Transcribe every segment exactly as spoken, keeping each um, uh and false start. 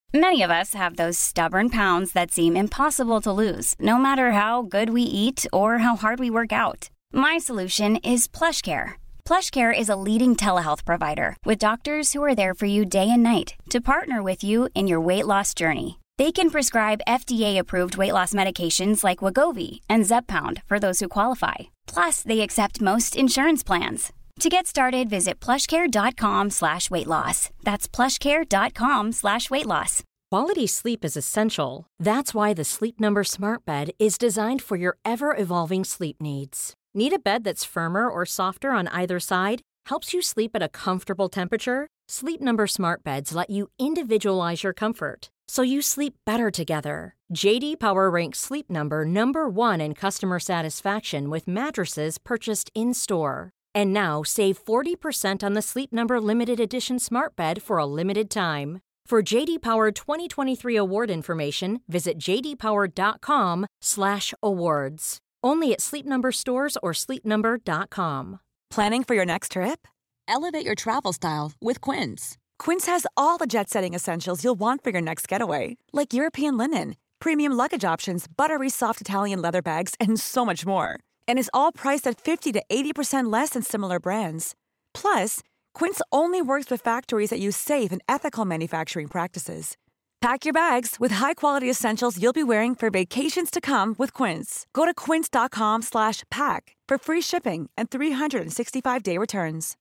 Many of us have those stubborn pounds that seem impossible to lose, no matter how good we eat or how hard we work out. My solution is PlushCare. PlushCare is a leading telehealth provider with doctors who are there for you day and night to partner with you in your weight loss journey. They can prescribe F D A-approved weight loss medications like Wegovy and Zepbound for those who qualify. Plus, they accept most insurance plans. To get started, visit plushcare.com slash weight loss. That's plushcare.com slash weight loss. Quality sleep is essential. That's why the Sleep Number Smart Bed is designed for your ever-evolving sleep needs. Need a bed that's firmer or softer on either side? Helps you sleep at a comfortable temperature? Sleep Number Smart Beds let you individualize your comfort, so you sleep better together. J D Power ranks Sleep Number number one in customer satisfaction with mattresses purchased in-store. And now, save forty percent on the Sleep Number Limited Edition Smart Bed for a limited time. For J D Power twenty twenty-three award information, visit jdpower.com slash awards. Only at Sleep Number stores or sleep number dot com. Planning for your next trip? Elevate your travel style with Quince. Quince has all the jet-setting essentials you'll want for your next getaway, like European linen, premium luggage options, buttery soft Italian leather bags, and so much more. And is all priced at fifty to eighty percent less than similar brands. Plus, Quince only works with factories that use safe and ethical manufacturing practices. Pack your bags with high-quality essentials you'll be wearing for vacations to come with Quince. Go to quince.com slash pack for free shipping and three sixty-five day returns.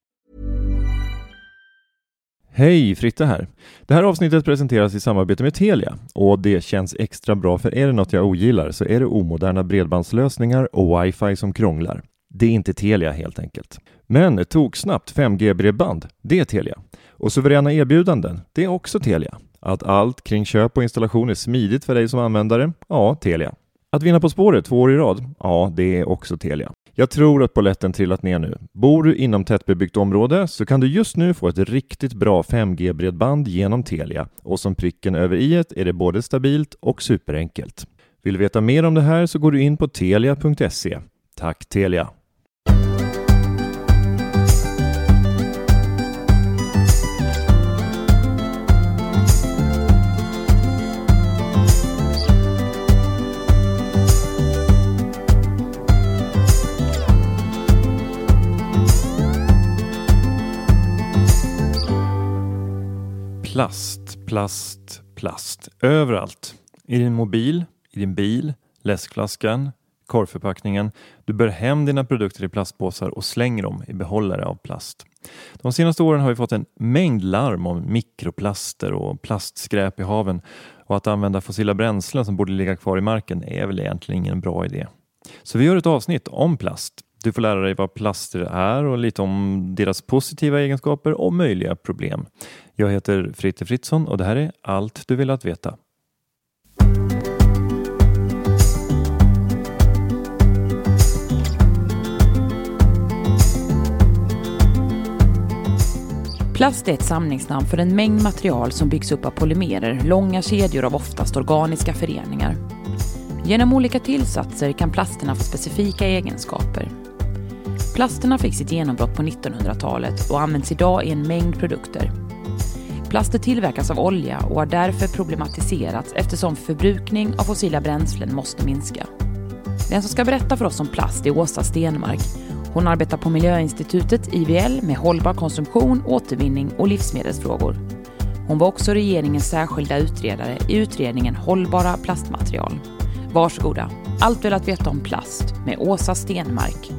Hej, Fritte här. Det här avsnittet presenteras i samarbete med Telia och det känns extra bra, för är det något jag ogillar så är det omoderna bredbandslösningar och wifi som krånglar. Det är inte Telia helt enkelt. Men tog snabbt fem G-bredband, det är Telia. Och suveräna erbjudanden, det är också Telia. Att allt kring köp och installation är smidigt för dig som användare, ja, Telia. Att vinna På spåret två år i rad, ja, det är också Telia. Jag tror att bolletten trillat ner nu. Bor du inom tättbebyggt område så kan du just nu få ett riktigt bra fem G-bredband genom Telia. Och som pricken över i-et är det både stabilt och superenkelt. Vill du veta mer om det här så går du in på telia punkt se. Tack Telia! Plast, plast, plast. Överallt. I din mobil, i din bil, läskflaskan, korvförpackningen. Du bär hem dina produkter i plastpåsar och slänger dem i behållare av plast. De senaste åren har vi fått en mängd larm om mikroplaster och plastskräp i haven. Och att använda fossila bränslen som borde ligga kvar i marken är väl egentligen ingen bra idé. Så vi gör ett avsnitt om plast. Du får lära dig vad plaster är och lite om deras positiva egenskaper och möjliga problem. Jag heter Fritte Fritzson och det här är allt du vill att veta. Plast är ett samlingsnamn för en mängd material som byggs upp av polymerer, långa kedjor av oftast organiska föreningar. Genom olika tillsatser kan plasterna få specifika egenskaper. Plasterna fick sitt genombrott på nittonhundratalet och används idag i en mängd produkter. Plaster tillverkas av olja och har därför problematiserats eftersom förbrukning av fossila bränslen måste minska. Den som ska berätta för oss om plast är Åsa Stenmark. Hon arbetar på Miljöinstitutet I V L med hållbar konsumtion, återvinning och livsmedelsfrågor. Hon var också regeringens särskilda utredare i utredningen Hållbara plastmaterial. Varsågoda, allt vill att veta om plast med Åsa Stenmark.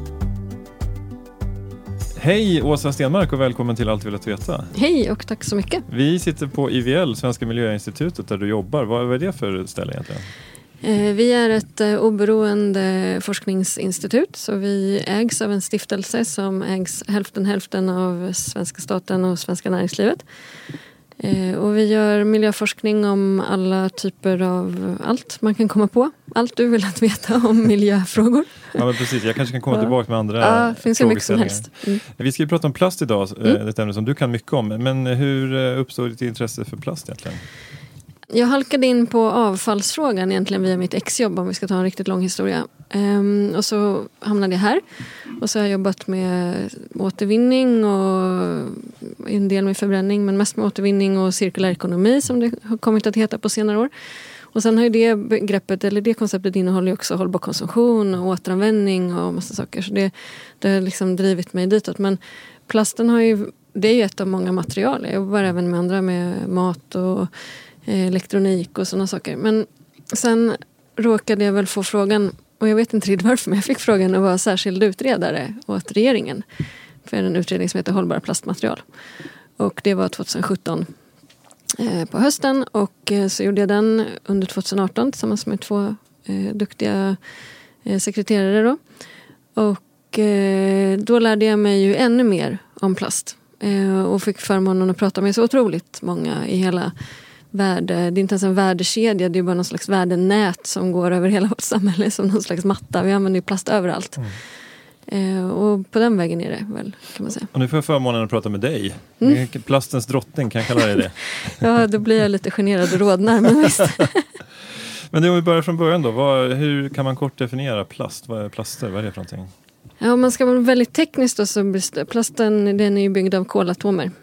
Hej Åsa Stenmark och välkommen till Allt vill att veta. Hej och tack så mycket. Vi sitter på I V L, Svenska Miljöinstitutet, där du jobbar. Vad är det för ställe egentligen? Vi är ett oberoende forskningsinstitut, så vi ägs av en stiftelse som ägs hälften hälften av svenska staten och svenska näringslivet. Och vi gör miljöforskning om alla typer av allt man kan komma på. Allt du vill att veta om miljöfrågor. Ja, men precis. Jag kanske kan komma ja. tillbaka med andra ja, finns ju mycket som helst. Mm. Vi ska ju prata om plast idag, mm. ett ämne som du kan mycket om. Men hur uppstår ditt intresse för plast egentligen? Jag halkade in på avfallsfrågan egentligen via mitt exjobb, om vi ska ta en riktigt lång historia. Um, och så hamnade jag här. Och så har jag jobbat med återvinning och en del med förbränning, men mest med återvinning och cirkulär ekonomi som det har kommit att heta på senare år. Och sen har ju det begreppet, eller det konceptet innehåller ju också hållbar konsumtion och återanvändning och massa saker. Så det, det har liksom drivit mig ditåt. Men plasten har ju, det är ju ett av många material. Jag jobbar även med andra, med mat och eh, elektronik och sådana saker. Men sen råkade jag väl få frågan, och jag vet inte riktigt varför, men jag fick frågan att vara särskild utredare åt regeringen för en utredning som heter Hållbara plastmaterial. Och det var tjugohundrasjutton eh, på hösten, och eh, så gjorde jag den under tjugoarton tillsammans med två eh, duktiga eh, sekreterare då. Och eh, då lärde jag mig ju ännu mer om plast eh, och fick förmånen att prata med så otroligt många i hela värde. Det är inte ens en värdekedja, det är bara någon slags värdenät som går över hela vårt samhälle som någon slags matta. Vi använder ju plast överallt. Mm. Eh, och på den vägen är det väl, kan man säga. Och nu får jag förmånen att prata med dig. Mm. Plastens drottning, kan jag kalla dig det? Ja, då blir jag lite generad och rodnar, men visst. Men om vi börjar från början då, vad, hur kan man kort definiera plast? Vad är plaster? Vad är det för någonting? Ja, om man ska vara väldigt tekniskt då, så plasten, den är ju byggd av kolatomer.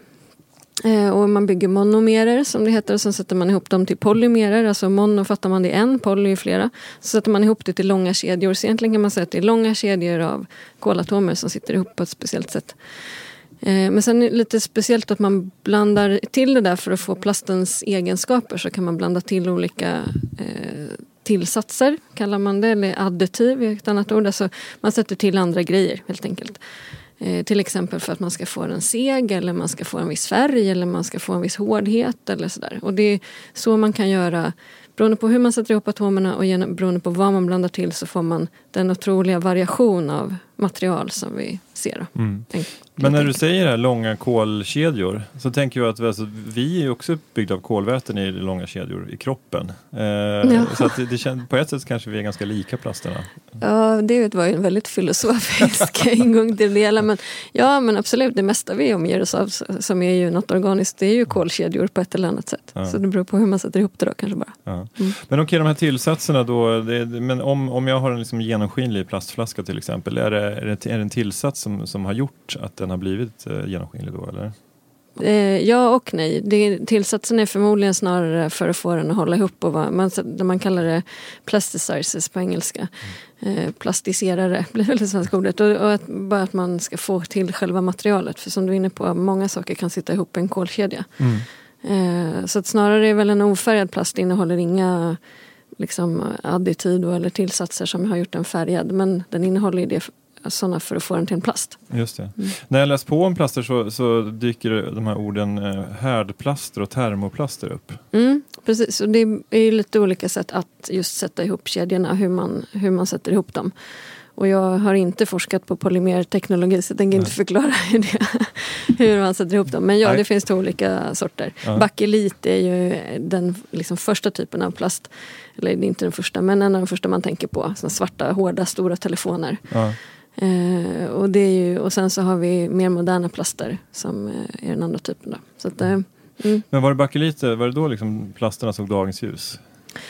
Eh, och man bygger monomerer som det heter, och sen sätter man ihop dem till polymerer. Alltså mono fattar man det är en, poly är flera. Så sätter man ihop det till långa kedjor. Så egentligen kan man säga att det är långa kedjor av kolatomer som sitter ihop på ett speciellt sätt. Eh, men sen är det lite speciellt att man blandar till det där för att få plastens egenskaper. Så kan man blanda till olika eh, tillsatser, kallar man det. Eller additiv är ett annat ord. Alltså man sätter till andra grejer helt enkelt. Eh, till exempel för att man ska få en seg, eller man ska få en viss färg, eller man ska få en viss hårdhet eller sådär. Och det är så man kan göra, beroende på hur man sätter ihop atomerna och genom, beroende på vad man blandar till, så får man den otroliga variation av material som vi ser. Mm. Tänk, Men när du säger det här, långa kolkedjor, så tänker jag att alltså, vi är också uppbyggda av kolväten i långa kedjor i kroppen. Eh, ja. Så att det, det känns, på ett sätt kanske vi är ganska lika plasterna. Ja, det var ju en väldigt filosofisk ingång till det hela. Men, ja, men absolut, det mesta vi omger oss av som är ju något organiskt, det är ju kolkedjor på ett eller annat sätt. Ja. Så det beror på hur man sätter ihop det då kanske bara. Ja. Mm. Men okej, de här tillsatserna då, det, men om, om jag har en liksom genomskinlig plastflaska till exempel, är det, är det, är det en tillsats som, som har gjort att den har blivit eh, genomskinlig då, eller? Eh, ja och nej. Det, tillsatsen är förmodligen snarare för att få den att hålla ihop och vara, man, man kallar det plasticizers på engelska. Mm. Eh, plastiserare blir väl det svenska ordet. Och, och att, bara att man ska få till själva materialet. För som du är inne på, många saker kan sitta ihop i en kolkedja. Mm. Eh, så att snarare är väl en ofärgad plast, innehåller inga liksom additiv eller tillsatser som har gjort den färgad. Men den innehåller ju det sådana för att få den till en plast. Just det. Mm. När jag läser på om plaster så, så dyker de här orden eh, härdplaster och termoplaster upp. Mm, precis, och det är ju lite olika sätt att just sätta ihop kedjorna, hur man, hur man sätter ihop dem. Och jag har inte forskat på polymerteknologi, så jag tänker Nej. inte förklara hur, det, hur man sätter ihop dem. Men ja, Nej. det finns två olika sorter. Ja. Bakelit är ju den liksom första typen av plast. Eller det är inte den första, men en av de första man tänker på. Såna svarta, hårda, stora telefoner. Ja. Eh, och, det är ju, och sen så har vi mer moderna plaster som är den andra typen. Då. Så att, eh, mm. Men var det bakelit, var det då liksom plasterna såg dagens ljus?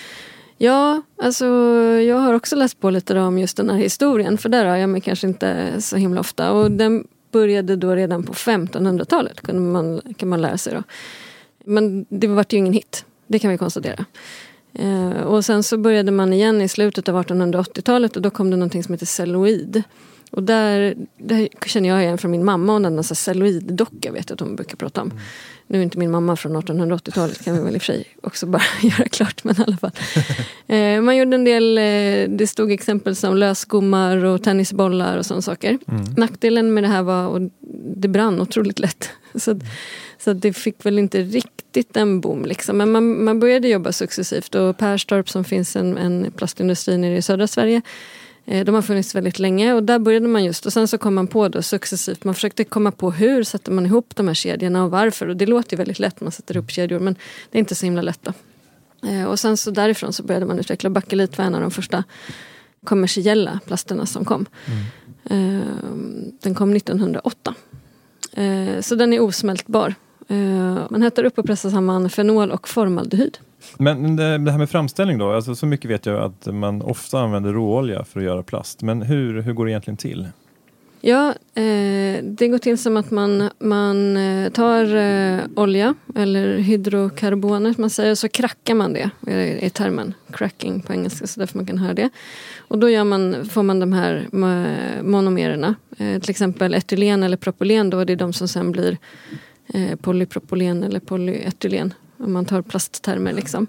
Ja, alltså jag har också läst på lite om just den här historien, för där har jag mig kanske inte så himla ofta. Och den började då redan på femtonhundratalet, kan man, kan man lära sig då. Men det var ju ingen hit, det kan vi konstatera. Eh, och sen så började man igen i slutet av artonhundraåttiotalet, och då kom det någonting som heter celluloid. Och där, där känner jag igen från min mamma, och den celluloiddocka vet jag att hon brukar prata om. Mm. Nu är inte min mamma från artonhundraåttiotalet, kan vi väl i och för sig också bara göra klart, men i alla fall. eh, man gjorde en del, eh, det stod exempel som lösgommar och tennisbollar och sådana saker. Mm. Nackdelen med det här var, och det brann otroligt lätt. Så, mm. så det fick väl inte riktigt en boom liksom. Men man, man började jobba successivt, och Perstorp som finns en, en plastindustri nere i södra Sverige, de har funnits väldigt länge, och där började man just, och sen så kom man på då successivt, man försökte komma på hur sätter man ihop de här kedjorna och varför, och det låter ju väldigt lätt, man sätter ihop kedjor, men det är inte så himla lätt då. Och sen så därifrån så började man utveckla bakelit, var en av de första kommersiella plasterna som kom. Mm. Den kom nittonhundraåtta. Så den är osmältbar. Man hettar upp och pressar samman fenol och formaldehyd. Men det, det här med framställning då, alltså så mycket vet jag att man ofta använder råolja för att göra plast. Men hur, hur går det egentligen till? Ja, eh, det går till som att man, man tar eh, olja eller hydrokarboner, man säger, så krackar man det, är, är termen cracking på engelska, så därför man kan höra det. Och då gör man, får man de här monomererna, eh, till exempel etylen eller propylen, då är det de som sen blir eh, polypropylen eller polyetylen, om man tar plasttermer liksom.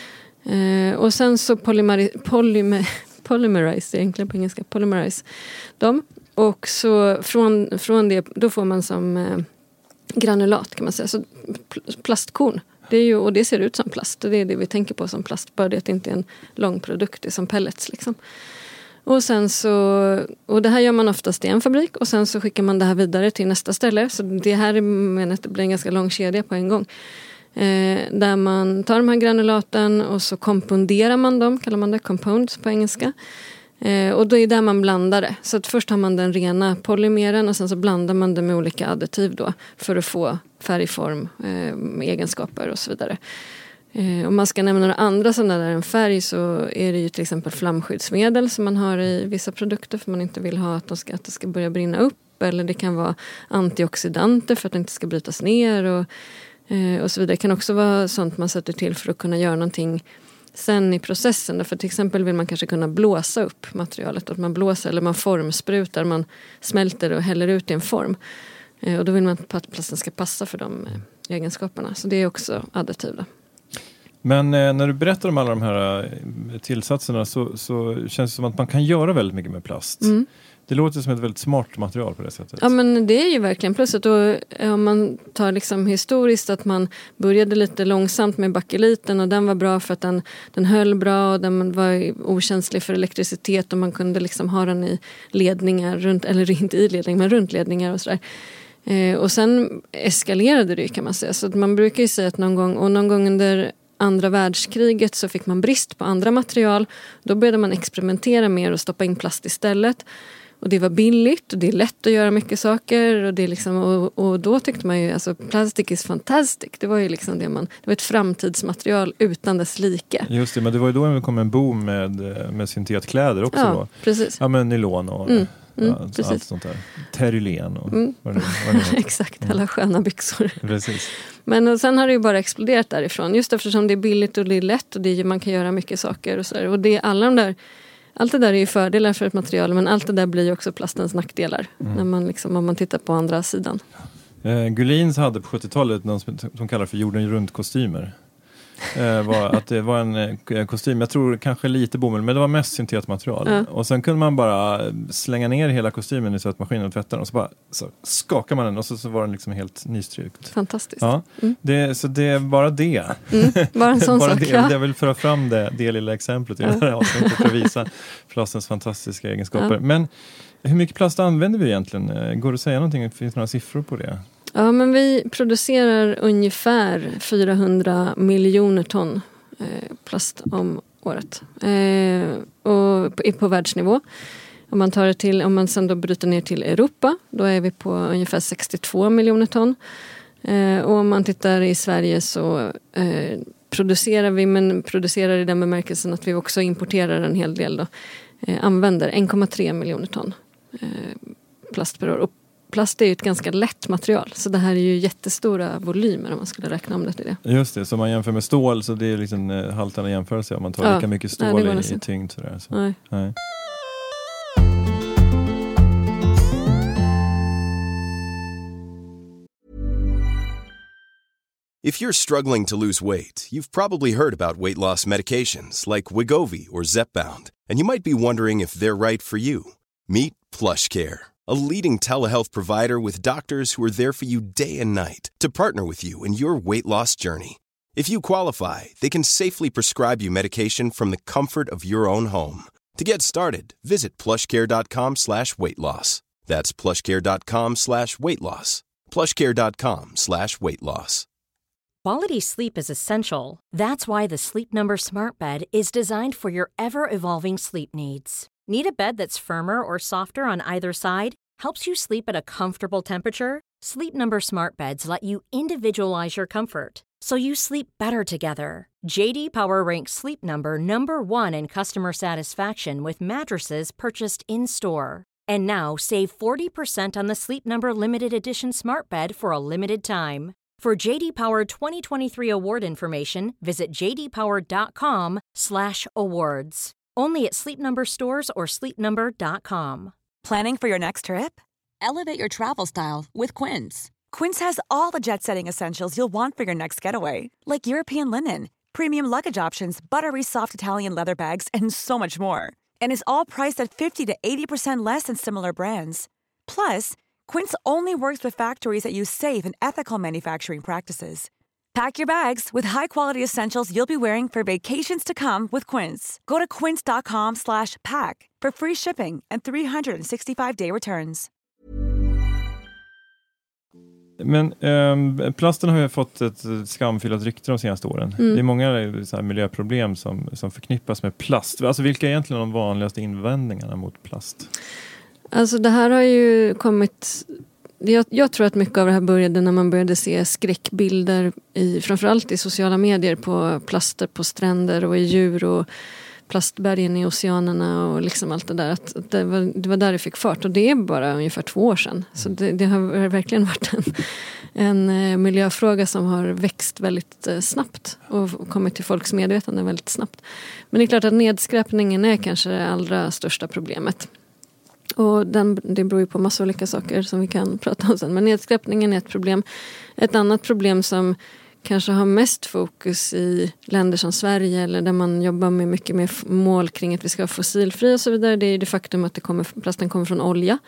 Eh, och sen så polymeri, polymer, polymerize, egentligen på engelska, polymerize dem. Och så från, från det, då får man som eh, granulat kan man säga, så plastkorn. Det är ju, och det ser ut som plast, det är det vi tänker på som plast, bara det att det inte är en lång produkt, det är som pellets liksom. Och sen så, och det här gör man oftast i en fabrik, och sen så skickar man det här vidare till nästa ställe, så det här är, menar att det blir en ganska lång kedja på en gång. Eh, där man tar de här granulaten och så komponderar man dem, kallar man det, compounds på engelska. Eh, och då är det där man blandar det. Så att först har man den rena polymeren och sen så blandar man det med olika additiv då för att få färgform, eh, egenskaper och så vidare. Eh, om man ska nämna några andra sådana där än färg, så är det ju till exempel flamskyddsmedel som man har i vissa produkter för man inte vill ha att, de ska, att det ska börja brinna upp, eller det kan vara antioxidanter för att det inte ska brytas ner och, eh, och så vidare. Det kan också vara sånt man sätter till för att kunna göra någonting sen i processen. För till exempel vill man kanske kunna blåsa upp materialet. Att man blåser eller man formsprutar. Man smälter och häller ut i en form. Eh, och då vill man att plasten ska passa för de eh, egenskaperna. Så det är också additiv då. Men eh, när du berättar om alla de här eh, tillsatserna så, så känns det som att man kan göra väldigt mycket med plast. Mm. Det låter som ett väldigt smart material på det sättet. Ja, men det är ju verkligen plusset. Och om man tar liksom historiskt att man började lite långsamt med bakeliten och den var bra för att den, den höll bra och den var okänslig för elektricitet och man kunde liksom ha den i ledningar, runt, eller inte i ledningar men runt ledningar och sådär. Eh, och sen eskalerade det kan man säga. Så att man brukar ju säga att någon gång, och någon gång under andra världskriget så fick man brist på andra material. Då började man experimentera mer och stoppa in plast istället. Och det var billigt och det är lätt att göra mycket saker. Och, det är liksom, och, och då tyckte man ju, alltså plastic is fantastic. Det var ju liksom det man, det var ett framtidsmaterial utan dess like. Just det, men det var ju då det kom en boom med, med syntetkläder också ja, då. Precis. Ja, men nylon och mm, mm, ja, precis. allt sånt där. Terylen och mm. vad det, vad det Exakt, alla mm. sköna byxor. Precis. Men och sen har det ju bara exploderat därifrån. Just eftersom det är billigt och det är lätt och det är, man kan göra mycket saker och så där. Och det är alla de där. Allt det där är ju fördelar för ett material, men allt det där blir ju också plastens nackdelar mm. när man liksom, om man tittar på andra sidan. Eh, Gullins hade på sjuttiotalet någon som, som kallar för jorden runt kostymer. Eh, var att det var en eh, kostym, jag tror kanske lite bomull, men det var mest syntetmaterial. Ja. Och sen kunde man bara slänga ner hela kostymen i tvättmaskinen och tvätta den och så bara så skakar man den och så, så var den liksom helt nystrykt. Fantastiskt. Ja, mm. det, så det är bara det. Mm, bara en sån bara sak. Det. Ja. Jag vill föra fram det, det lilla exemplet i ja. det här avsnittet för att visa plastens fantastiska egenskaper. Ja. Men hur mycket plast använder vi egentligen? Går det att säga någonting? Finns det några siffror på det? Ja, men vi producerar ungefär fyrahundra miljoner ton eh, plast om året. Eh, och på, på världsnivå. Om man tar det till, om man sen då bryter ner till Europa, då är vi på ungefär sextiotvå miljoner ton. Eh, och om man tittar i Sverige så eh, producerar vi, men producerar i den bemärkelsen att vi också importerar en hel del då. Eh, använder en komma tre miljoner ton eh, plast per år. Och plast är ju ett ganska lätt material. Så det här är ju jättestora volymer om man skulle räkna om det till det. Just det, så om man jämför med stål så det är liksom eh, haltande jämförelse om man tar ja. lika mycket stål nej, i, i tyngd. Sådär, så. Nej. Nej. If you're struggling to lose weight, you've probably heard about weight loss medications like Wegovy or Zepbound, and you might be wondering if they're right for you. Meet PlushCare, a leading telehealth provider with doctors who are there for you day and night to partner with you in your weight loss journey. If you qualify, they can safely prescribe you medication from the comfort of your own home. To get started, visit plushcare.com slash weight loss. That's plushcare.com slash weight loss. plushcare.com slash weight loss. Quality sleep is essential. That's why the Sleep Number Smart Bed is designed for your ever-evolving sleep needs. Need a bed that's firmer or softer on either side? Helps you sleep at a comfortable temperature? Sleep Number Smart Beds let you individualize your comfort so you sleep better together. J D Power ranks Sleep Number number one in customer satisfaction with mattresses purchased in-store. And now save forty percent on the Sleep Number limited edition smart bed for a limited time. For J D Power twenty twenty-three award information, visit j d power dot com slash awards. Only at Sleep Number stores or sleep number dot com. Planning for your next trip? Elevate your travel style with Quince. Quince has all the jet-setting essentials you'll want for your next getaway, like European linen, premium luggage options, buttery soft Italian leather bags, and so much more. And is all priced at fifty to eighty percent less than similar brands. Plus, Quince only works with factories that use safe and ethical manufacturing practices. Pack your bags with high-quality essentials you'll be wearing for vacations to come with Quince. Go to quince dot com slash pack for free shipping and three sixty-five day returns. Men eh, plasten har ju fått ett skamfyllt rykte de senaste åren. Mm. Det är många så här, miljöproblem som, som förknippas med plast. Alltså vilka är egentligen de vanligaste invändningarna mot plast? Alltså det här har ju kommit... Jag, jag tror att mycket av det här började när man började se skräckbilder i, framförallt i sociala medier på plaster på stränder och i djur och plastbergen i oceanerna och liksom allt det där. Att det, var, det var där det fick fart och det är bara ungefär två år sedan. Så det, det har verkligen varit en, en miljöfråga som har växt väldigt snabbt och kommit till folks medvetande väldigt snabbt. Men det är klart att nedskräpningen är kanske det allra största problemet. Och den, det beror ju på massa olika saker som vi kan prata om sen. Men nedskräpningen är ett problem. Ett annat problem som kanske har mest fokus i länder som Sverige eller där man jobbar med mycket mer mål kring att vi ska vara fossilfria och så vidare. Det är det faktum att det kommer, plasten kommer från olja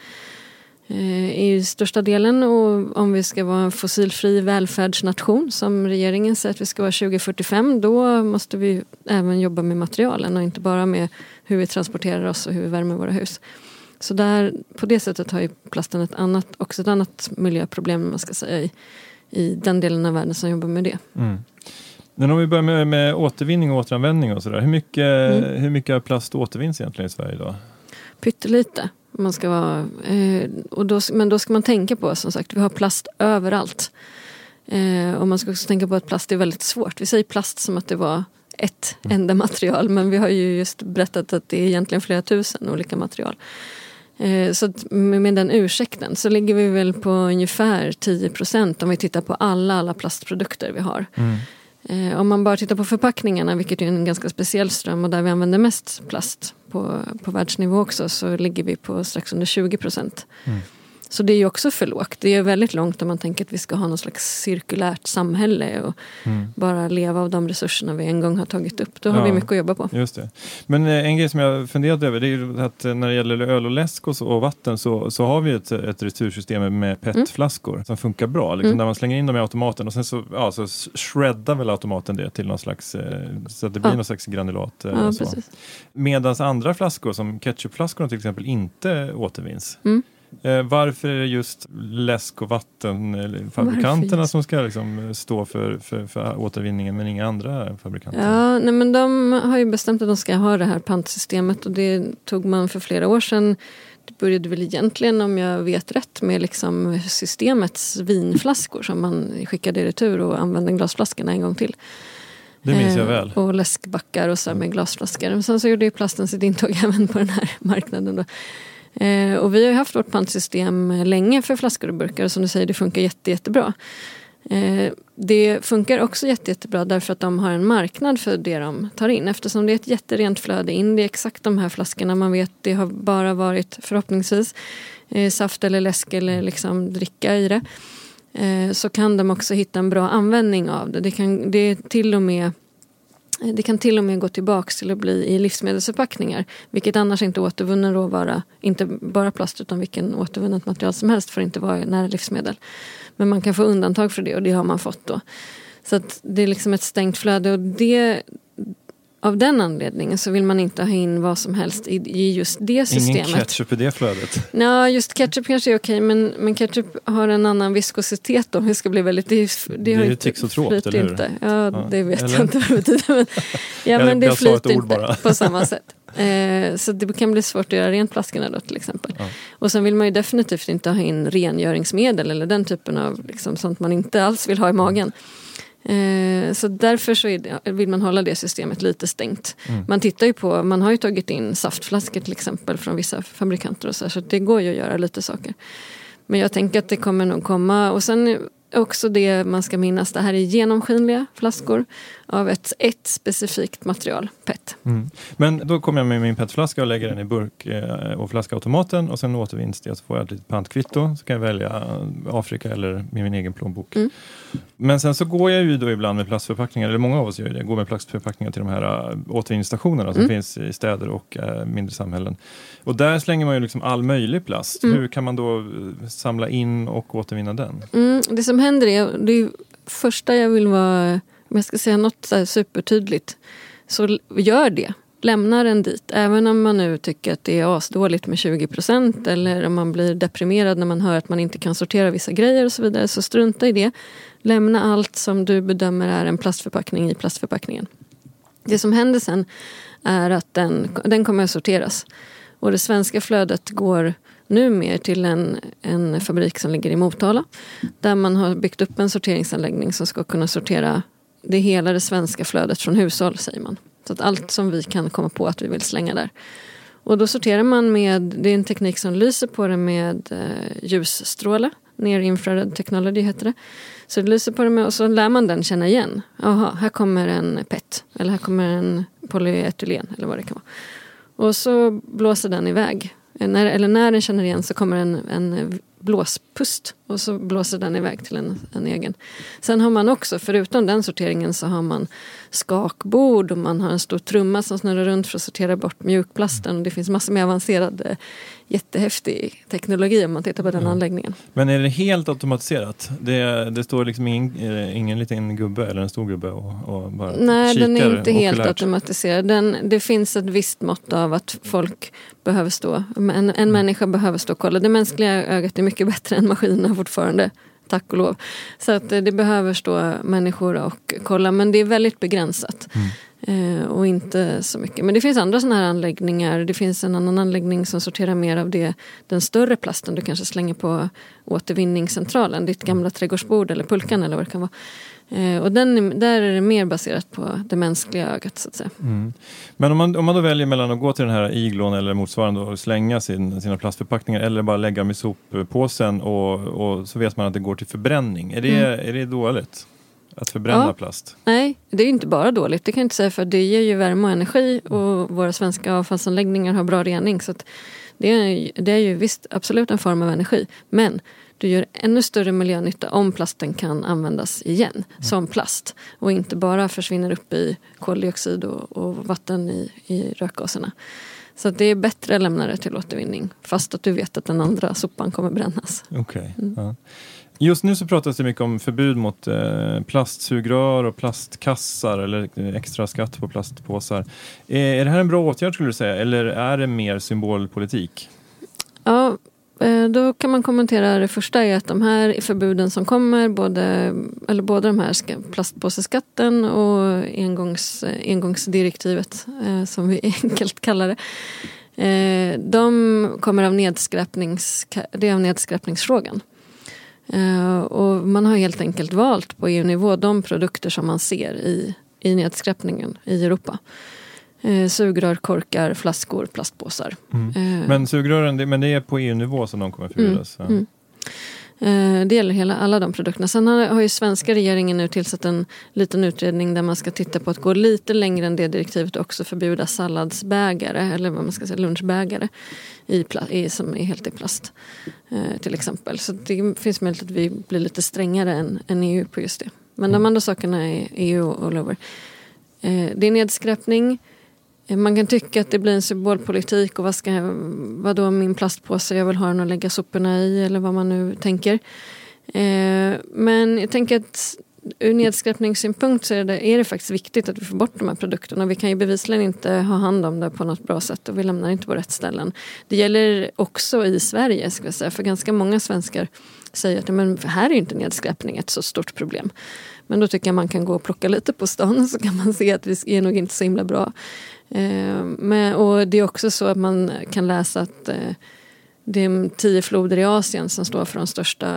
eh, i största delen. Och om vi ska vara en fossilfri välfärdsnation som regeringen säger att vi ska vara tjugo fyrtiofem, då måste vi även jobba med materialen och inte bara med hur vi transporterar oss och hur vi värmer våra hus. Så där, på det sättet har ju plasten ett annat, också ett annat miljöproblem man ska säga i, i den delen av världen som jobbar med det. Mm. Men om vi börjar med, med återvinning och återanvändning och sådär. Hur mycket, mm. hur mycket plast återvinns egentligen i Sverige idag? Pyttelite. Man ska vara, eh, och då, men då ska man tänka på, som sagt, vi har plast överallt. Eh, och man ska också tänka på att plast är väldigt svårt. Vi säger plast som att det var ett enda material, men vi har ju just berättat att det är egentligen flera tusen olika material. Så att med den ursäkten så ligger vi väl på ungefär tio procent om vi tittar på alla, alla plastprodukter vi har. Mm. Om man bara tittar på förpackningarna, vilket är en ganska speciell ström och där vi använder mest plast på, på världsnivå också, så ligger vi på strax under tjugo procent. Mm. Så det är ju också för lågt. Det är väldigt långt om man tänker att vi ska ha något slags cirkulärt samhälle och mm. bara leva av de resurserna vi en gång har tagit upp. Då har ja, vi mycket att jobba på. Just det. Men en grej som jag funderat över, det är ju att när det gäller öl och läsk och, så, och vatten så, så har vi ett, ett retursystem med petflaskor mm. som funkar bra. Liksom, mm. Där man slänger in dem i automaten och sen så, ja, så shreddar väl automaten det till någon slags, så att det blir ja. någon slags granulat. Ja, medan andra flaskor som ketchupflaskorna till exempel inte återvinns. Mm. Eh, varför är det just läsk- och vattenfabrikanterna som ska liksom stå för, för, för återvinningen men inga andra fabrikanter? Ja, nej, men de har ju bestämt att de ska ha det här pantsystemet och det tog man för flera år sedan. Det började väl egentligen, om jag vet rätt, med liksom systemets vinflaskor som man skickade i retur och använde glasflaskorna en gång till. Det minns jag väl. Eh, och läskbackar och så med glasflaskor. Men sen så gjorde ju plasten sitt intåg även på den här marknaden då. Eh, och vi har ju haft vårt pantsystem länge för flaskor och burkar och som du säger, det funkar jätte, jättebra. Eh, det funkar också jätte, jättebra därför att de har en marknad för det de tar in. Eftersom det är ett jätterent flöde in, det är exakt de här flaskorna man vet, det har bara varit förhoppningsvis eh, saft eller läsk eller liksom dricka i det. Eh, så kan de också hitta en bra användning av det. Det kan, det är till och med Det kan till och med gå tillbaka till att bli i livsmedelsförpackningar. Vilket annars inte återvunnen råvara, inte bara plast utan vilken återvunnet material som helst får inte vara nära livsmedel. Men man kan få undantag för det och det har man fått då. Så att det är liksom ett stängt flöde och det, av den anledningen så vill man inte ha in vad som helst i, i just det systemet. Ingen ketchup i det flödet? Ja, just ketchup kanske är okej, men, men ketchup har en annan viskositet om det ska bli väldigt... Det, det, det är ju texotropt, eller hur? Inte. Ja, ja, det vet eller? jag inte vad det betyder. Men, ja, men det flyter inte bara på samma sätt. Eh, så det kan bli svårt att göra rent flaskorna då till exempel. Ja. Och sen vill man ju definitivt inte ha in rengöringsmedel eller den typen av liksom, sånt man inte alls vill ha i magen. Eh, så därför så är det, vill man hålla det systemet lite stängt. Mm. Man tittar ju på, man har ju tagit in saftflaskor till exempel från vissa fabrikanter och så här, så det går ju att göra lite saker. Men jag tänker att det kommer nog komma, och sen också det man ska minnas, det här är genomskinliga flaskor av ett, ett specifikt material, P E T. Mm. Men då kommer jag med min P E T-flaska och lägger den i burk och flaskautomaten och sen återvinns det, så får jag ett litet pantkvitto, så kan jag välja Afrika eller med min egen plånbok. Mm. Men sen så går jag ju då ibland med plastförpackningar, eller många av oss gör det, går med plastförpackningar till de här återvinningsstationerna som mm. finns i städer och äh, mindre samhällen. Och där slänger man ju liksom all möjlig plast. Mm. Hur kan man då samla in och återvinna den? Mm, det som händer är, det är första jag vill vara, om jag ska säga något så här supertydligt, så gör det. Lämna den dit. Även om man nu tycker att det är asdåligt med tjugo procent eller om man blir deprimerad när man hör att man inte kan sortera vissa grejer och så vidare, så strunta i det. Lämna allt som du bedömer är en plastförpackning i plastförpackningen. Det som händer sen är att den, den kommer att sorteras. Och det svenska flödet går nu mer till en, en fabrik som ligger i Motala, där man har byggt upp en sorteringsanläggning som ska kunna sortera det hela det svenska flödet från hushåll, säger man. Så att allt som vi kan komma på att vi vill slänga där. Och då sorterar man med, det är en teknik som lyser på det med eh, ljusstråle, near infrared technology heter det. Så det lyser på det med, och så lär man den känna igen. Jaha, här kommer en P E T, eller här kommer en polyetylen, eller vad det kan vara. Och så blåser den iväg. När, eller när den känner igen så kommer en, en blåspust och så blåser den iväg till en, en egen. Sen har man också, förutom den sorteringen, så har man skakbord och man har en stor trumma som snurrar runt för att sortera bort mjukplasten. Och det finns massor med avancerad, jättehäftig teknologi om man tittar på den mm. anläggningen. Men är det helt automatiserat? Det, det står liksom ingen, ingen liten gubbe eller en stor gubbe och, och bara Nej, kikar den är inte helt okulärt. automatiserad. Den, det finns ett visst mått av att folk behöver stå, en, en mm. människa behöver stå och kolla. Det mänskliga ögat är mycket bättre än maskinen fortfarande, tack och lov. Så att det behöver stå människor och kolla, men det är väldigt begränsat. Mm. Eh, och inte så mycket. Men det finns andra sådana här anläggningar. Det finns en annan anläggning som sorterar mer av det, den större plasten du kanske slänger på återvinningscentralen, ditt gamla trädgårdsbord eller pulkan eller vad det kan vara. Eh, och den, där är det mer baserat på det mänskliga ögat, så att säga. Mm. Men om man, om man då väljer mellan att gå till den här iglon eller motsvarande och slänga sin, sina plastförpackningar eller bara lägga dem i soppåsen och, och så vet man att det går till förbränning. Är det, mm. är det dåligt att förbränna ja. plast? Nej, det är ju inte bara dåligt. Det kan jag inte säga, för det ger ju värme och energi och våra svenska avfallsanläggningar har bra rening. Så att det, är, det är ju visst absolut en form av energi. Men du gör ännu större miljönytta om plasten kan användas igen mm. som plast och inte bara försvinner upp i koldioxid och, och vatten i, i rökgaserna. Så att det är bättre att lämna det till återvinning fast att du vet att den andra sopan kommer brännas. Okej. Okay. Mm. Ja. Just nu så pratas det mycket om förbud mot eh, plastsugrör och plastkassar eller extra skatt på plastpåsar. Är, är det här en bra åtgärd, skulle du säga, eller är det mer symbolpolitik? Ja, då kan man kommentera det första är att de här förbuden som kommer, både, eller båda de här ska, plastpåseskatten och engångs, engångsdirektivet eh, som vi enkelt kallar det, eh, de kommer av, nedskräpnings, det är av nedskräpningsfrågan. Uh, och man har helt enkelt valt på E U-nivå de produkter som man ser i, i nedskräpningen i Europa. Uh, sugrör, korkar, flaskor, plastpåsar. Mm. Uh, men sugrören, det, men det är på E U-nivå som de kommer förbjudas? Mm, mm. Uh, det gäller hela, alla de produkterna. Sen har, har ju svenska regeringen nu tillsatt en liten utredning där man ska titta på att gå lite längre än det direktivet och också förbjuda salladsbägare eller vad man ska säga, lunchbägare i pla- i, som är helt i plast uh, till exempel. Så det finns möjlighet att vi blir lite strängare än, än E U på just det. Men mm. de andra sakerna är E U all over. Uh, det är nedskräpning. Man kan tycka att det blir en symbolpolitik och vad ska vad då min plastpåse, jag vill ha den att lägga soporna i eller vad man nu tänker. Eh, men jag tänker att ur nedskräpningssynpunkt så är det, är det faktiskt viktigt att vi får bort de här produkterna. Vi kan ju bevisligen inte ha hand om det på något bra sätt och vi lämnar inte på rätt ställen. Det gäller också i Sverige, ska jag säga, för ganska många svenskar säger att men här är ju inte nedskräpning ett så stort problem. Men då tycker jag man kan gå och plocka lite på stan så kan man se att vi är nog inte så himla bra. Eh, men, och det är också så att man kan läsa att eh, det är tio floder i Asien som står för de största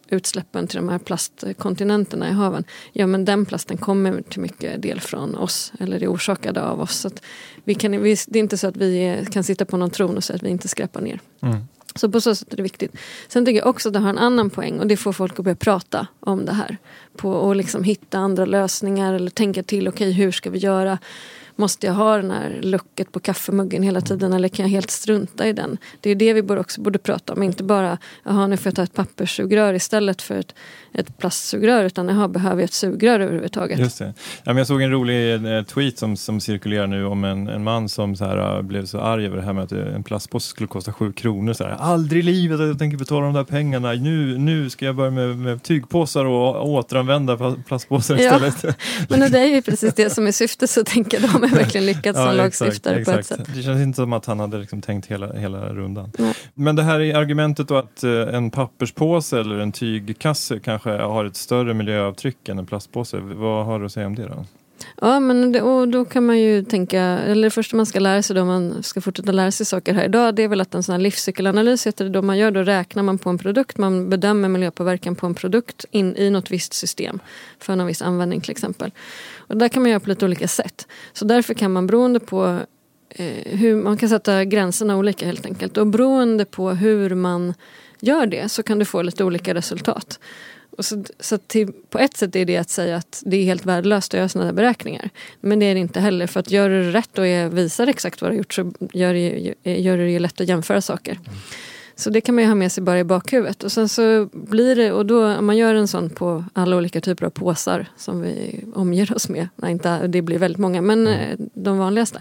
utsläppen till de här plastkontinenterna i haven. Ja, men den plasten kommer till mycket del från oss, eller är orsakade av oss. Så att vi kan, vi, det är inte så att vi kan sitta på någon tron och säga att vi inte skräpar ner. Mm. Så på så sätt är det viktigt. Sen tycker jag också att det har en annan poäng, och det får folk att börja prata om det här. På, och liksom hitta andra lösningar eller tänka till, okej, okay, hur ska vi göra? Måste jag ha den här lucket på kaffemuggen hela tiden, eller kan jag helt strunta i den? Det är det vi borde också borde prata om. Inte bara, jaha, nu får jag ta ett papperssugrör istället för ett, ett plastsugrör, utan jaha, behöver jag ett sugrör överhuvudtaget? Just det. Ja, men jag såg en rolig eh, tweet som, som cirkulerar nu om en, en man som så här, blev så arg över det här med att en plastpåse skulle kosta sju kronor. Så här, aldrig i livet att jag tänker betala de där pengarna. Nu, nu ska jag börja med, med tygpåsar och återanvända plastpåsar istället. Ja, men det är ju precis det som är syftet, så tänker de är verkligen lyckats som ja, lagstiftare exakt, på ett sätt. Det känns inte som att han hade liksom tänkt hela, hela rundan. Nej. Men det här är argumentet då att en papperspåse eller en tygkasse kanske har ett större miljöavtryck än en plastpåse. Vad har du att säga om det då? Ja, men det, och då kan man ju tänka, eller det första man ska lära sig då man ska fortsätta lära sig saker här idag, det är väl att en sån här livscykelanalys heter det då man gör, då räknar man på en produkt, man bedömer miljöpåverkan på en produkt in i något visst system för någon viss användning till exempel. Och där kan man göra på lite olika sätt. Så därför kan man beroende på eh, hur man kan sätta gränserna olika helt enkelt, och beroende på hur man gör det så kan du få lite olika resultat. Och så så till, på ett sätt är det att säga att det är helt värdelöst att göra sådana där beräkningar. Men det är det inte heller. För att gör du rätt och är, visar exakt vad du har gjort, så gör det, gör det ju lätt att jämföra saker. Mm. Så det kan man ju ha med sig bara i bakhuvudet. Och sen så blir det, och då om man gör en sån på alla olika typer av påsar som vi omger oss med. Nej, inte, det blir väldigt många, men mm. de vanligaste.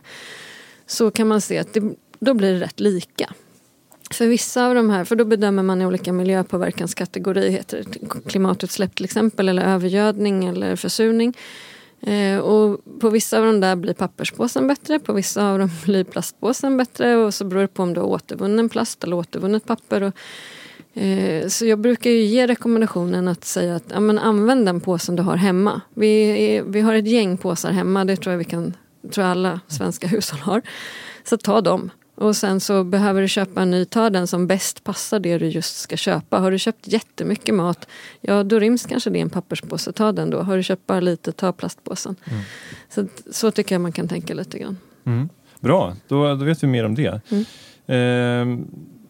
Så kan man se att det, då blir det rätt lika. För vissa av de här, för då bedömer man i olika miljöpåverkanskategorier, heter det klimatutsläpp till exempel, eller övergödning eller försurning. Eh, och på vissa av de där blir papperspåsen bättre, på vissa av dem blir plastpåsen bättre, och så beror det på om du har återvunnen plast eller återvunnet papper. Och, eh, så jag brukar ju ge rekommendationen att säga att ja, men använd den påsen du har hemma. Vi, vi har ett gäng påsar hemma, det tror jag vi kan, tror jag alla svenska hushåll har. Så ta dem. Och sen så behöver du köpa en ny, ta den som bäst passar det du just ska köpa. Har du köpt jättemycket mat, ja då ryms kanske det i en papperspåse, ta den då. Har du köpt bara lite, ta plastpåsen. Mm. Så, så tycker jag man kan tänka lite grann. Mm. Bra, då, då vet vi mer om det. Mm. Eh,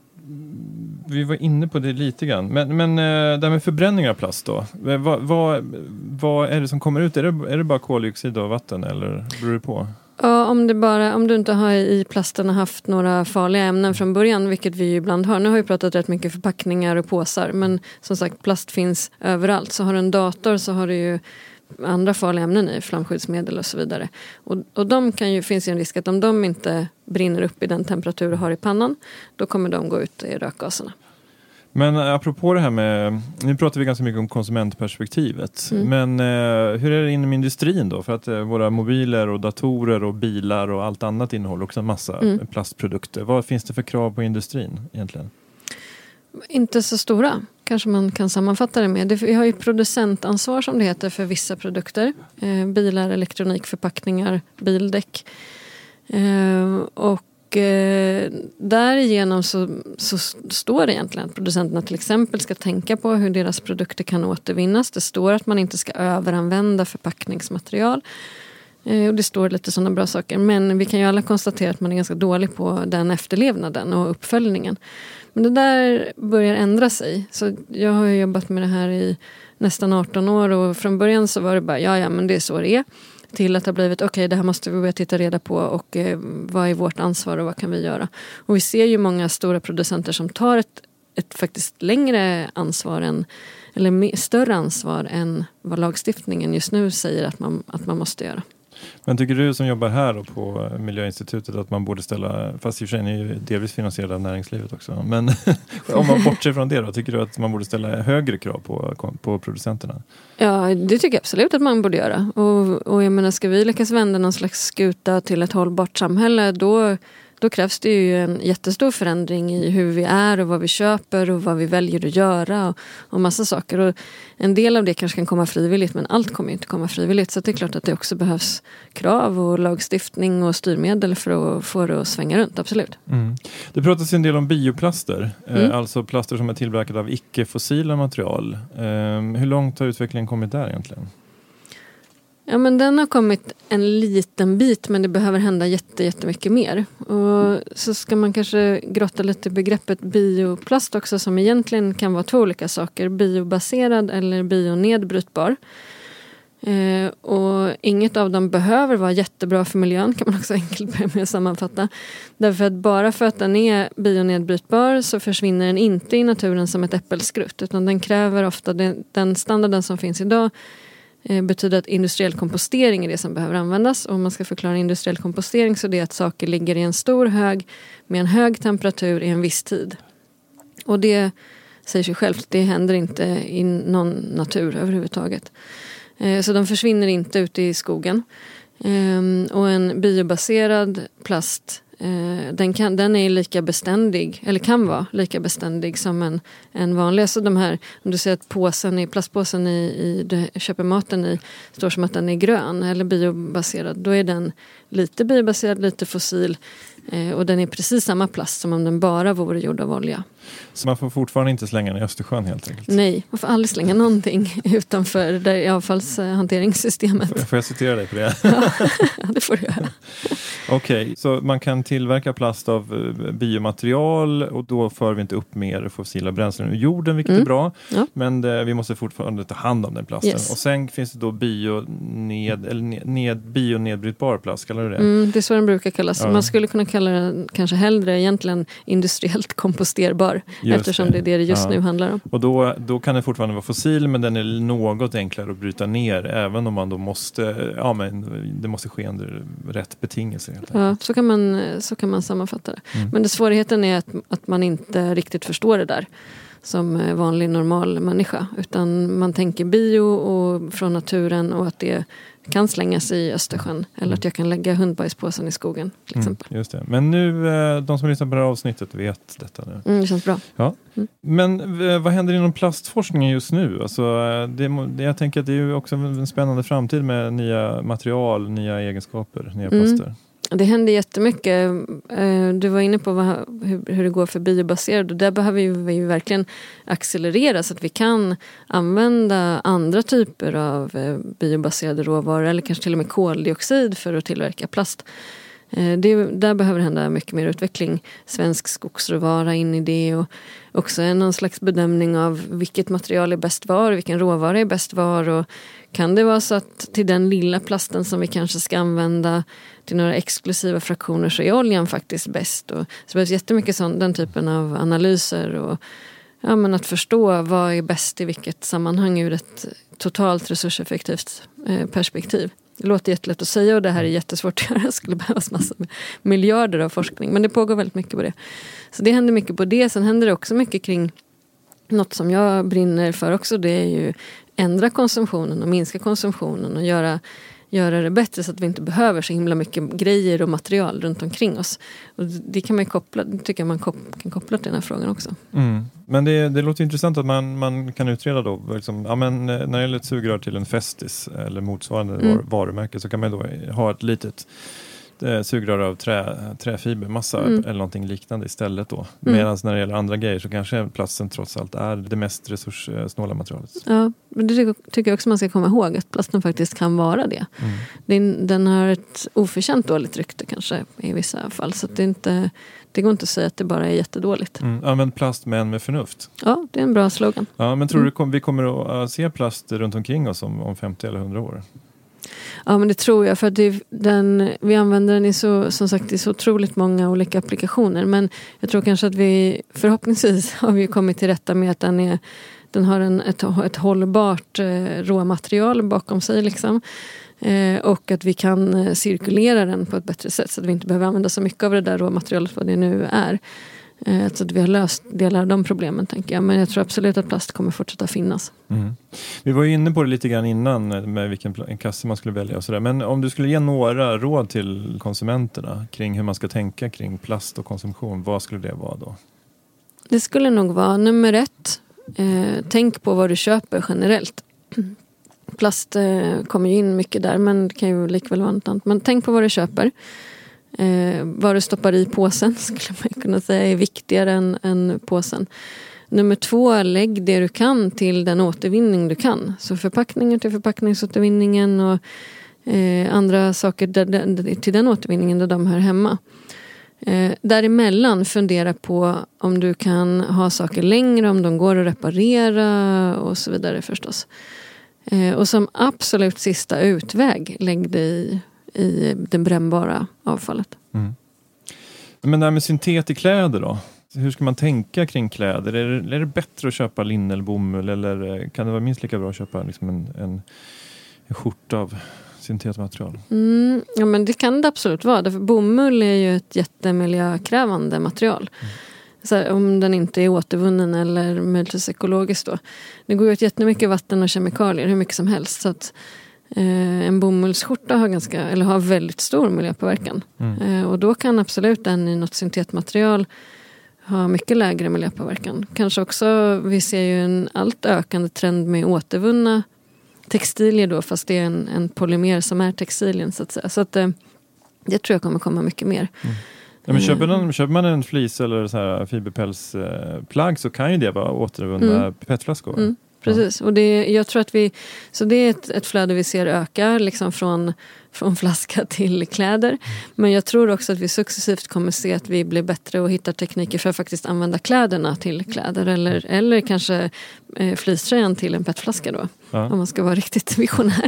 vi var inne på det lite grann. Men, men eh, det här med förbränning av plast då. Vad, vad, vad är det som kommer ut? Är det, är det bara koldioxid och vatten eller beror det på? Ja, om, det bara, om du inte har i plasten haft några farliga ämnen från början, vilket vi ibland har. Nu har vi pratat rätt mycket förpackningar och påsar, men som sagt, plast finns överallt. Så har du en dator så har du ju andra farliga ämnen i, flamskyddsmedel och så vidare. Och, och de kan ju, finns ju en risk att om de inte brinner upp i den temperatur du har i pannan, då kommer de gå ut i rökgaserna. Men apropå det här med, nu pratar vi ganska mycket om konsumentperspektivet, mm. men eh, hur är det inom industrin då? För att eh, våra mobiler och datorer och bilar och allt annat innehåller också en massa mm. plastprodukter. Vad finns det för krav på industrin egentligen? Inte så stora, kanske man kan sammanfatta det med. Vi har ju producentansvar som det heter för vissa produkter. Eh, bilar, elektronikförpackningar, bildäck. Eh, och Eh, därigenom så, så står det egentligen att producenterna till exempel ska tänka på hur deras produkter kan återvinnas. Det står att man inte ska överanvända förpackningsmaterial. Eh, och det står lite sådana bra saker. Men vi kan ju alla konstatera att man är ganska dålig på den efterlevnaden och uppföljningen. Men det där börjar ändra sig. Så jag har ju jobbat med det här i nästan arton år, och från början så var det bara ja, ja men det är så det är. Till att det har blivit, okej okay, det här måste vi börja titta reda på, och eh, vad är vårt ansvar och vad kan vi göra. Och vi ser ju många stora producenter som tar ett, ett faktiskt längre ansvar än, eller mer, större ansvar än vad lagstiftningen just nu säger att man, att man måste göra. Men tycker du som jobbar här då på Miljöinstitutet att man borde ställa, fast i och för sig är ju delvis finansierad av näringslivet också, men om man bortser från det då, tycker du att man borde ställa högre krav på, på producenterna? Ja, det tycker jag absolut att man borde göra. Och, och jag menar, ska vi lyckas vända någon slags skuta till ett hållbart samhälle, då, då krävs det ju en jättestor förändring i hur vi är och vad vi köper och vad vi väljer att göra och, och massa saker. Och en del av det kanske kan komma frivilligt, men allt kommer inte komma frivilligt. Så det är klart att det också behövs krav och lagstiftning och styrmedel för att få det att svänga runt, absolut. Mm. Det pratas en del om bioplaster, Mm. eh, alltså plaster som är tillverkade av icke-fossila material. Eh, hur långt har utvecklingen kommit där egentligen? Ja, men den har kommit en liten bit, men det behöver hända jätte, jättemycket mer. Och så ska man kanske grotta lite i begreppet bioplast också, som egentligen kan vara två olika saker. Biobaserad eller bionedbrytbar. Eh, och inget av dem behöver vara jättebra för miljön, kan man också enkelt börja med att sammanfatta. Därför att bara för att den är bionedbrytbar så försvinner den inte i naturen som ett äppelskrutt, utan den kräver ofta den, den standarden som finns idag betyder att industriell kompostering är det som behöver användas. Och om man ska förklara industriell kompostering så är det att saker ligger i en stor hög med en hög temperatur i en viss tid. Och det säger sig självt, det händer inte i någon natur överhuvudtaget. Så de försvinner inte ute i skogen. Och en biobaserad plast, Den, kan, den är lika beständig, eller kan vara lika beständig som en, en vanlig. Så de här, om du ser att påsen i, plastpåsen i, i du köper maten i står som att den är grön eller biobaserad, då är den lite biobaserad, lite fossil. Eh, och den är precis samma plast som om den bara vore gjord av olja. Så man får fortfarande inte slänga den i Östersjön helt enkelt? Nej, man får aldrig slänga någonting utanför det avfallshanteringssystemet. Får jag citera dig på det? Ja, det får du göra. Okej, okay, så man kan tillverka plast av biomaterial och då för vi inte upp mer fossila bränslen ur jorden, vilket mm. är bra. Ja. Men det, vi måste fortfarande ta hand om den plasten. Yes. Och sen finns det då bio-ned, eller ned, bionedbrytbar plast, kallar du det? Mm, det är så den brukar kallas. Ja. Man skulle kunna kalla den kanske hellre egentligen industriellt komposterbar. Just eftersom det. det är det det just ja. nu handlar om. Och då, då kan den fortfarande vara fossil, men den är något enklare att bryta ner, även om man då måste, ja men det måste ske under rätt betingelser. Ja, så kan man, så kan man sammanfatta det. Mm. Men det svårigheten är att, att man inte riktigt förstår det där som vanlig normal människa, utan man tänker bio och från naturen och att det kan slängas i Östersjön eller mm. att jag kan lägga hundbajspåsen i skogen till exempel. Mm, just det. Men nu, de som lyssnar på det här avsnittet vet detta nu. Mm, det känns bra. Ja. Mm. Men vad händer inom plastforskningen just nu? Alltså, det, jag tänker att det är ju också en spännande framtid med nya material, nya egenskaper, nya plaster. Mm. Det händer jättemycket. Du var inne på vad, hur det går för biobaserad, och där behöver vi verkligen accelerera så att vi kan använda andra typer av biobaserade råvaror eller kanske till och med koldioxid för att tillverka plast. Det, där behöver det hända mycket mer utveckling. Svensk skogsråvara in i det, och också någon slags bedömning av vilket material är bäst var, vilken råvara är bäst var, och kan det vara så att till den lilla plasten som vi kanske ska använda till några exklusiva fraktioner så är oljan faktiskt bäst. Och så det behövs jättemycket sån, den typen av analyser och ja, men att förstå vad är bäst i vilket sammanhang ur ett totalt resurseffektivt eh, perspektiv. Det låter jättelätt att säga och det här är jättesvårt att göra. Det skulle behövas massa miljarder av forskning. Men det pågår väldigt mycket på det. Så det händer mycket på det. Sen händer det också mycket kring något som jag brinner för också. Det är ju ändra konsumtionen och minska konsumtionen och göra, göra det bättre så att vi inte behöver så himla mycket grejer och material runt omkring oss. Och det kan man koppla, det tycker jag man kop, kan koppla till den här frågan också. Mm. Men det, det låter intressant att man, man kan utreda då, liksom, ja, men när det gäller ett sugrör till en Festis eller motsvarande mm. var, varumärke, så kan man då ha ett litet eh, sugrör av trä, träfiber, massa mm. eller någonting liknande istället då. Mm. Medan när det gäller andra grejer så kanske plasten trots allt är det mest resurssnåla materialet. Ja, men det tycker jag också man ska komma ihåg, att plasten faktiskt kan vara det. Mm. Den, den har ett oförtjänt dåligt rykte kanske i vissa fall, så att det inte... Det går inte att säga att det bara är jättedåligt. Mm, använd plast men med förnuft. Ja, det är en bra slogan. Ja, men tror mm. du kom, vi kommer att se plast runt omkring oss om, om femtio eller hundra år? Ja, men det tror jag. För att det, den, vi använder den i så, som sagt, i så otroligt många olika applikationer. Men jag tror kanske att vi förhoppningsvis har vi kommit till rätta med att den, är, den har en, ett, ett hållbart eh, råmaterial bakom sig liksom. Eh, och att vi kan eh, cirkulera den på ett bättre sätt så att vi inte behöver använda så mycket av det där råmaterialet vad det nu är. Eh, så att vi har löst delar av de problemen, tänker jag. Men jag tror absolut att plast kommer fortsätta finnas. Mm. Vi var ju inne på det lite grann innan med vilken en kasse man skulle välja och sådär. Men om du skulle ge några råd till konsumenterna kring hur man ska tänka kring plast och konsumtion, vad skulle det vara då? Det skulle nog vara nummer ett. Eh, tänk på vad du köper generellt. Plast eh, kommer ju in mycket där, men det kan ju likväl vara något annat. Men tänk på vad du köper. Eh, vad du stoppar i påsen skulle man kunna säga är viktigare än, än påsen. Nummer två, lägg det du kan till den återvinning du kan. Så förpackningar till förpackningsåtervinningen och eh, andra saker där, där, till den återvinningen där de hör hemma. Eh, däremellan fundera på om du kan ha saker längre, om de går att reparera och så vidare förstås. Eh, och som absolut sista utväg, lägg det i, i det brännbara avfallet. Mm. Men det här med syntetikläder då? Hur ska man tänka kring kläder? Är det, är det bättre att köpa linne eller bomull, eller kan det vara minst lika bra att köpa liksom en, en, en skjorta av syntetmaterial? Mm, ja, men det kan det absolut vara. Därför bomull är ju ett jättemiljökrävande material. Mm. Så här, om den inte är återvunnen eller möjligtvis ekologiskt då. Det går ju åt jättemycket vatten och kemikalier, hur mycket som helst. Så att eh, en bomullsskjorta har, ganska, eller har väldigt stor miljöpåverkan. Mm. Eh, och då kan absolut den i något syntetmaterial ha mycket lägre miljöpåverkan. Kanske också, vi ser ju en allt ökande trend med återvunna textilier då, fast det är en, en polymer som är textilien så att säga. Så att eh, det tror jag kommer komma mycket mer. Mm. Ja, men köper, man, köper man en flis eller så här fiberpälsplagg så kan ju det vara återvunna mm. petflaskor. Mm. Precis, och det, jag tror att vi, så det är ett, ett flöde vi ser öka liksom från, från flaska till kläder. Mm. Men jag tror också att vi successivt kommer se att vi blir bättre och hittar tekniker för att faktiskt använda kläderna till kläder. Eller, eller kanske eh, fleecetröjan till en petflaska då. Ja. Om man ska vara riktigt visionär.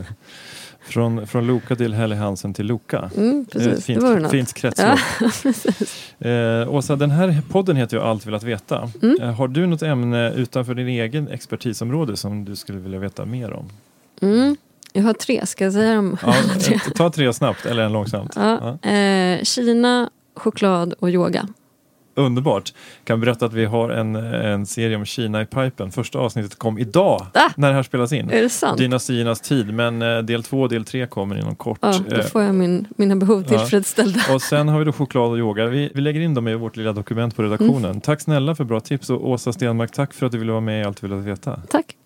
Från, från Loka till Helly Hansen till Loka. Mm, precis. Fint, det var det fint kretslopp. Ja, eh, Åsa, den här podden heter ju Allt vill att veta. Mm. Eh, har du något ämne utanför din egen expertisområde som du skulle vilja veta mer om? Mm. Jag har tre, ska jag säga dem? Ja, ta tre snabbt eller en långsamt. Ja. Ja. Eh, Kina, choklad och yoga. Underbart. Kan berätta att vi har en, en serie om Kina i pipen. Första avsnittet kom idag ah, när det här spelas in. Är det sant? Dynastiernas tid. Men del två och del tre kommer inom kort. Ja, då får jag min, mina behov tillfredsställda. Ja. Och sen har vi då choklad och yoga. Vi, vi lägger in dem i vårt lilla dokument på redaktionen. Mm. Tack snälla för bra tips. Och Åsa Stenmark, tack för att du ville vara med i Allt vill att veta. Tack.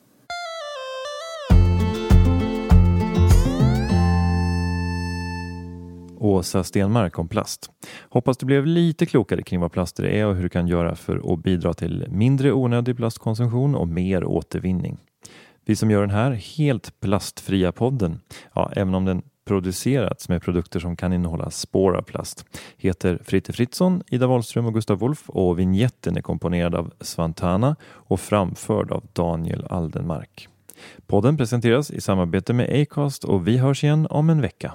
Åsa Stenmark om plast. Hoppas du blev lite klokare kring vad plaster är och hur du kan göra för att bidra till mindre onödig plastkonsumtion och mer återvinning. Vi som gör den här helt plastfria podden, ja, även om den producerats med produkter som kan innehålla spår av plast, heter Fritte Fritzson, Ida Wahlström och Gustav Wolf, och vignetten är komponerad av Svantana och framförd av Daniel Aldenmark. Podden presenteras i samarbete med Acast och vi hörs igen om en vecka.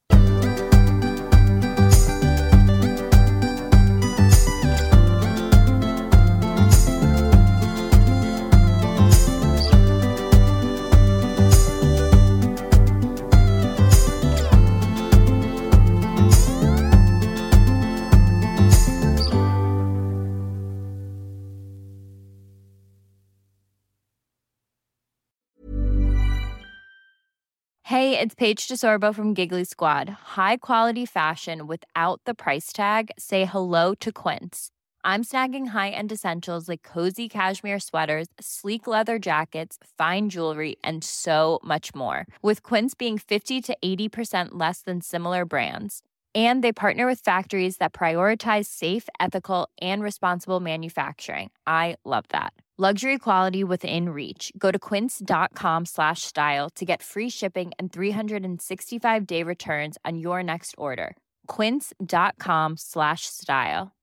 Hey, it's Paige DeSorbo from Giggly Squad. High quality fashion without the price tag. Say hello to Quince. I'm snagging high-end essentials like cozy cashmere sweaters, sleek leather jackets, fine jewelry, and so much more. With Quince being fifty to eighty percent less than similar brands. And they partner with factories that prioritize safe, ethical, and responsible manufacturing. I love that. Luxury quality within reach. Go to quince.com slash style to get free shipping and three sixty-five day returns on your next order. Quince.com slash style.